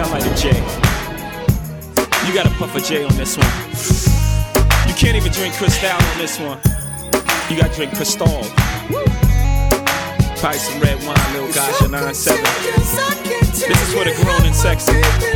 I like a J. You gotta puff a J on this one. You can't even drink Cristal on this one. You gotta drink Cristal. Probably some red wine, little Gaja 9-7. This is for the grown and sexy.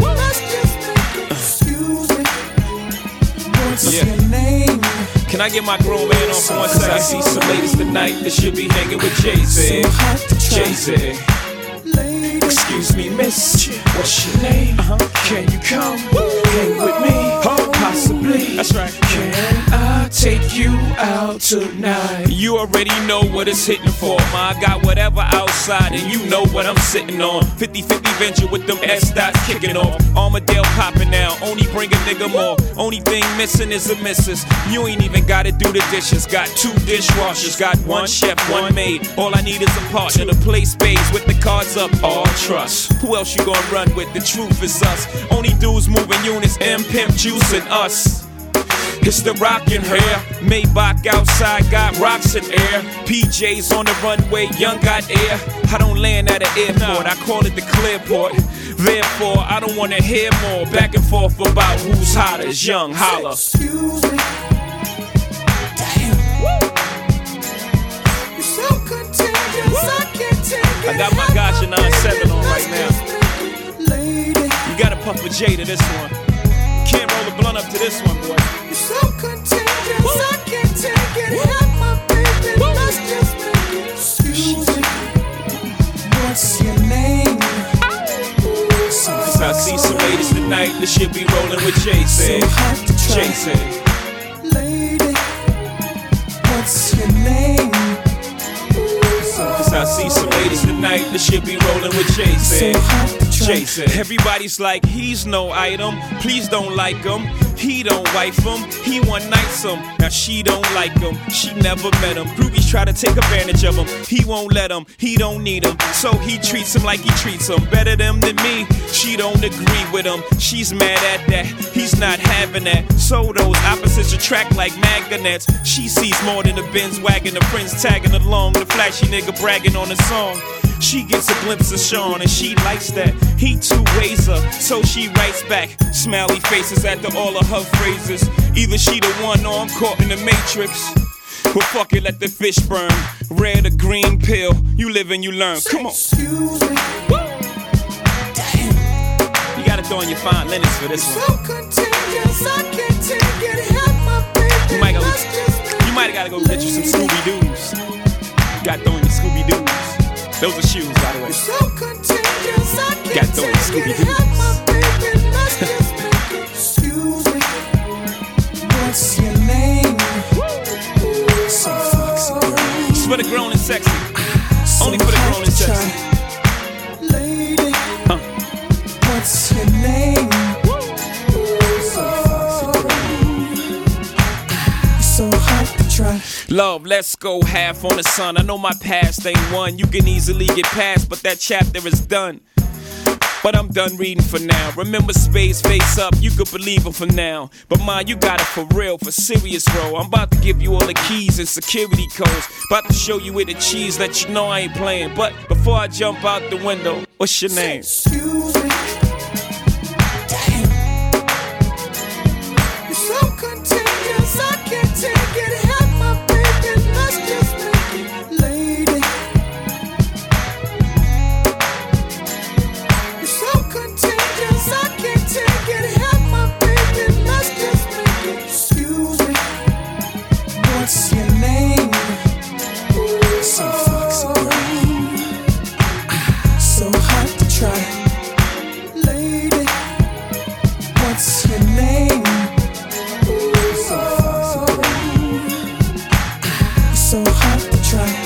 Yeah. Can I get my grown man on for 1 second? I see some ladies tonight that should be hanging with Jay-Z. Jay-Z. Excuse me, miss, what's your name? Can you come hang with me? Possibly. That's right. Can I take you out tonight? You already know what it's hitting for, ma. I got whatever outside and you know what I'm sitting on. 50-50 venture with them S-dots kicking off. Armadale popping now, only bring a nigga more. Only thing missing is a missus. You ain't even gotta do the dishes. Got 2 dishwashers, got 1 chef, 1 maid. All I need is a partner to play spades with the cards up. All trust. Who else you gonna run with? The truth is us. Only dudes moving units, M-Pimp, Juice, and us. It's the rockin' hair. Maybach outside, got rocks in air. PJs on the runway, young got air. I don't land at an airport, I call it the clearport. Therefore, I don't wanna hear more back and forth about who's hotter. Young, holla. Excuse me. Damn. You're so contagious, I can't take it. I got my Gaja 9-7 on right now. You gotta puff a J to this one. Can't roll a blunt up to this one, boy. You're so contagious, I can't take it. Help my baby, let's just make it. Excuse me, what's your name? I see some ladies tonight that should be rolling with Jay-Z. Jay-Z. Lady, what's your name? I see some ladies tonight that should be rolling with Jay-Z. Jay-Z. Everybody's like, he's no item. Please don't like him. He don't wife him. He one nights him. Now she don't like him. She never met him. Groupies try to take advantage of him. He won't let him. He don't need him. So he treats him like he treats him. Better them than me. She don't agree with him. She's mad at that. He's not having that. So those opposites attract like magnets. She sees more than a Benz wagon. The friends tagging along. The flashy nigga bragging on the song. She gets a glimpse of Sean and she likes that. He two-ways her, so she writes back. Smiley faces after all of her phrases. Either she the one or I'm caught in the matrix. Well, fuck it, let the fish burn. Red or green pill, you live and you learn. Come on. Excuse me. Damn. You gotta throw in your fine linens for this one. So contagious, I can't take it. Help my baby, You might gotta go get you some Scooby-Doos. You gotta throw in your Scooby-Doos. Those are shoes, by the way. So contagious, I can't Got those take it. Scooby-Doos. Help my baby, let's just make it. Excuse me, what's your name? So foxy girl. It's for the grown and sexy. Only for the grown and sexy. Lady, what's your name? So foxy girl. So hot to try. Love, let's go half on the sun. I know my past ain't one you can easily get past, but that chapter is done. But I'm done reading for now. Remember spades face up, you could believe them for now. But mine, you got it for real, for serious, bro. I'm about to give you all the keys and security codes. About to show you where the cheese, let you know I ain't playing. But before I jump out the window, what's your name? Excuse me. Damn. You're so contagious, I can't take it. Help my baby, let's just make it. Lady, you're so contagious, I can't take it. Help my baby, let's just make it. Excuse me, what's your name? So foxy girl, so hot to try. Lady, what's your name? So foxy girl, so hot to try.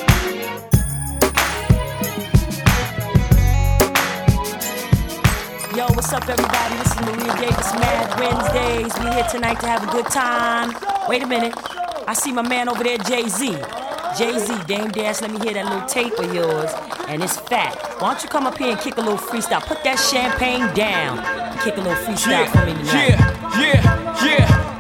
Yo, what's up, everybody? This is Maria Davis, Mad Wednesdays. We here tonight to have a good time. Wait a minute. I see my man over there, Jay-Z. Jay-Z, Dame Dash, let me hear that little tape of yours. And it's fat. Why don't you come up here and kick a little freestyle? Put that champagne down and kick a little freestyle for me tonight. Yeah.